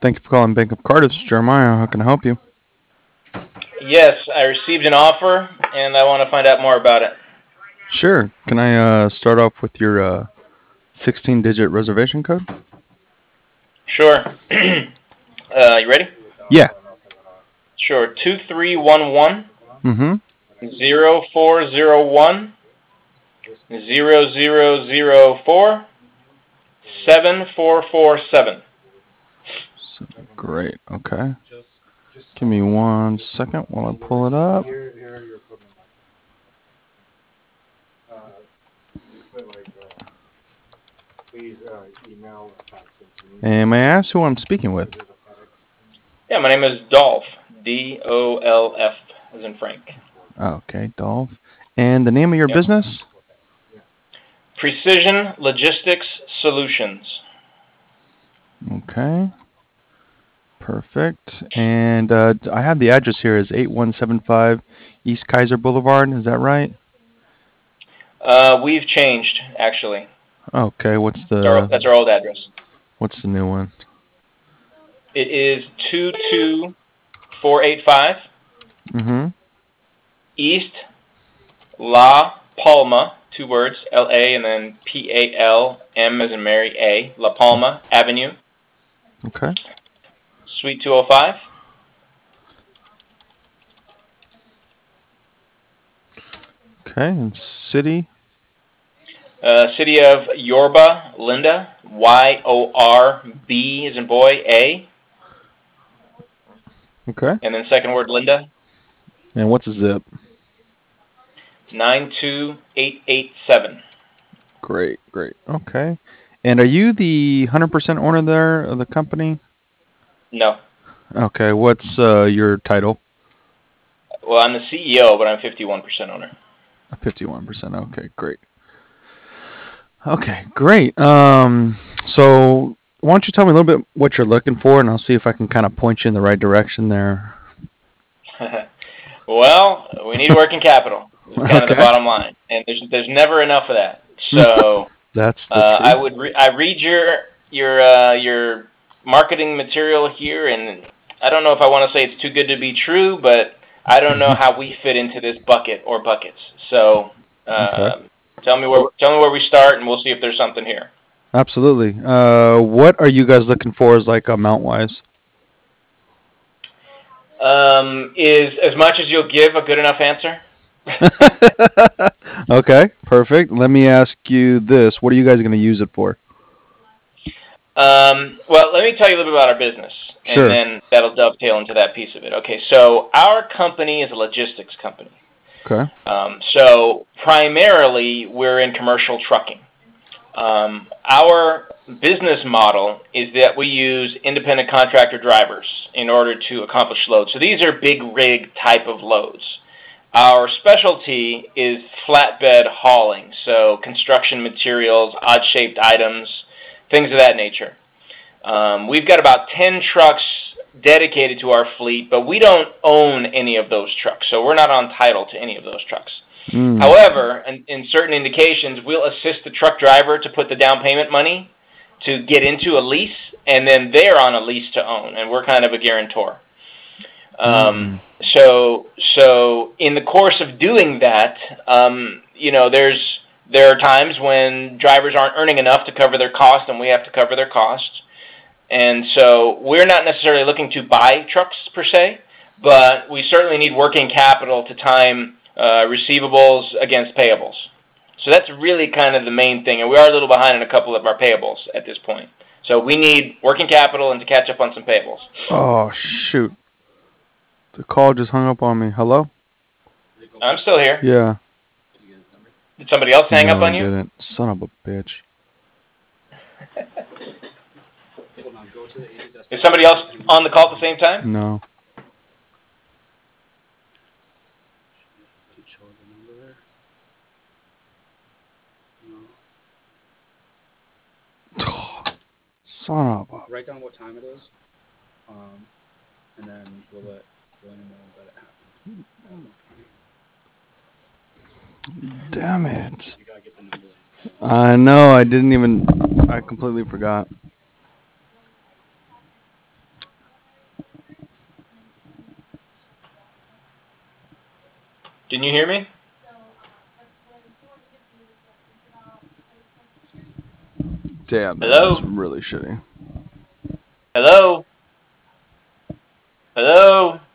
Thank you for calling Bank of Cardiff. This is Jeremiah. How can I help you? Yes, I received an offer, and I want to find out more about it. Sure. Can I start off with your 16-digit reservation code? Sure. You ready? Yeah. Sure. 2311 Mm-hmm. 0401 0004 7447. Great. Okay. Give me 1 second while I pull it up. And may I ask who I'm speaking with? Yeah, my name is Dolph. DOLF, as in Frank. Okay, Dolph. And the name of your Yep. business? Precision Logistics Solutions. Okay. Perfect. And I have the address here as 8175 East Kaiser Boulevard. Is that right? We've changed, actually. Okay. What's That's our old address. the new one? It is 22485 Mm-hmm. East La Palma, two words, L-A, and then P-A-L-M as in Mary, A, La Palma Avenue, Okay. Suite 205. Okay. And city. City of Yorba Linda, Y-O-R-B as in boy, A, Okay. and then second word Linda, And what's the zip? 92887. Great. Great. Okay. And are you the 100% owner there of the company? No. Okay. What's your title? Well, I'm the CEO, but I'm 51% owner. 51%. Okay. Great. Okay. Great. So why don't you tell me a little bit what you're looking for, and I'll see if I can kind of point you in the right direction there. Well, we need working capital. Is kind of the Okay. bottom line, and there's never enough of that. So That's the I truth. would I read your marketing material here, and I don't know if I want to say it's too good to be true, but I don't know how we fit into this bucket or buckets. So Okay. tell me where we start, and we'll see if there's something here. Absolutely. What are you guys looking for as like amount wise? Is as much as you'll give a good enough answer? Okay, perfect. Let me ask you this. What are you guys going to use it for? Well, let me tell you a little bit about our business, and Sure. then that'll dovetail into that piece of it. Okay, so our company is a logistics company. Okay. So primarily, we're in commercial trucking. Our business model is that we use independent contractor drivers in order to accomplish loads. So these are big rig type of loads. Our specialty is flatbed hauling, so construction materials, odd-shaped items, things of that nature. We've got about 10 trucks dedicated to our fleet, but we don't own any of those trucks, so we're not on title to any of those trucks. Mm. However, in certain indications, we'll assist the truck driver to put the down payment money to get into a lease, and then they're on a lease to own, and we're kind of a guarantor. Mm. So in the course of doing that, there are times when drivers aren't earning enough to cover their costs, and we have to cover their costs. And so we're not necessarily looking to buy trucks per se, but we certainly need working capital to time receivables against payables. So that's really kind of the main thing, and we are a little behind in a couple of our payables at this point. So we need working capital and to catch up on some payables. Oh shoot! The call just hung up on me. Hello? I'm still here. Yeah. Did somebody else hang up No, on it you? didn't. Son of a bitch. Is somebody else on the call at the same time? No. Son of a. Damn it. I know. I didn't even. I completely forgot. Didn't you hear me? Damn, man, that's Hello? really shitty. Hello? Hello?